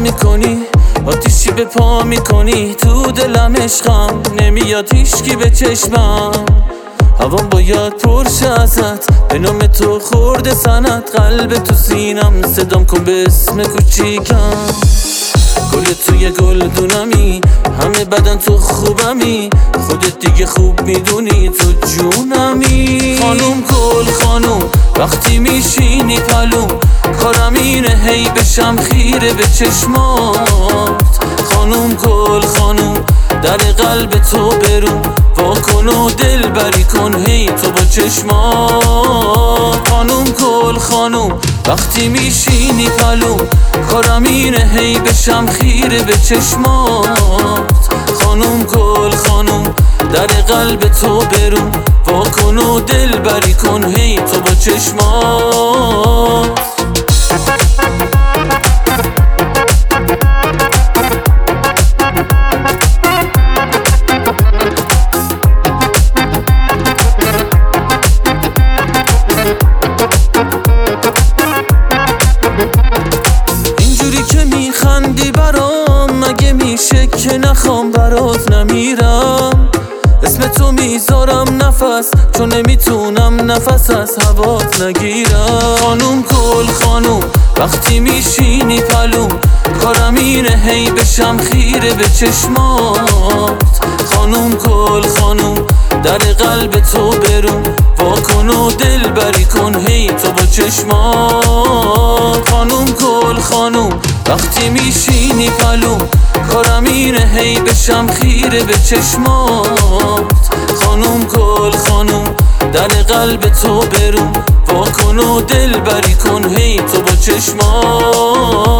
میکنی، آتیشی به پا میکنی، تو دلم عشقم نمیاد هیچکی به چشمم. هوام باید پرشه ازت، به نام تو خورده سنت، قلب تو سینم صدام کن به اسم کوچیکم. گل توی گل دونمی، همه بدن تو خوبمی، خودت دیگه خوب میدونی تو جونمی. خانوم گل خانوم وقتی میشینی پلوم، کارم اینه هی بشم خیره به چشمات. خانوم گل خانوم در قلب تو برون، واکن و دل بری کن هی تو با چشمات. خانوم گل خانوم وقتی میشینی پلوم، کارم اینه هی بشم خیره به چشمات. خانوم گل خانوم در قلب تو برون، واکن و دل بری کن هی تو با چشمات. میخندی برام، مگه میشه که نخوام برات نمیرم؟ اسم تو میذارم نفس، چون نمیتونم نفس از هوات نگیرم. خانوم گل خانوم وقتی میشینی پلوم، کارم اینه هی بشم خیره به چشمات. خانوم گل خانوم در قلب تو برون، واکن و دل بری کن هی تو با چشمات. خانوم گل خانوم وقتی میشینی پلوم، کارم اینه هی بشم خیره به چشمات. خانوم گل خانوم در قلب تو برون، واکن و دل بری کن هی تو با چشمات.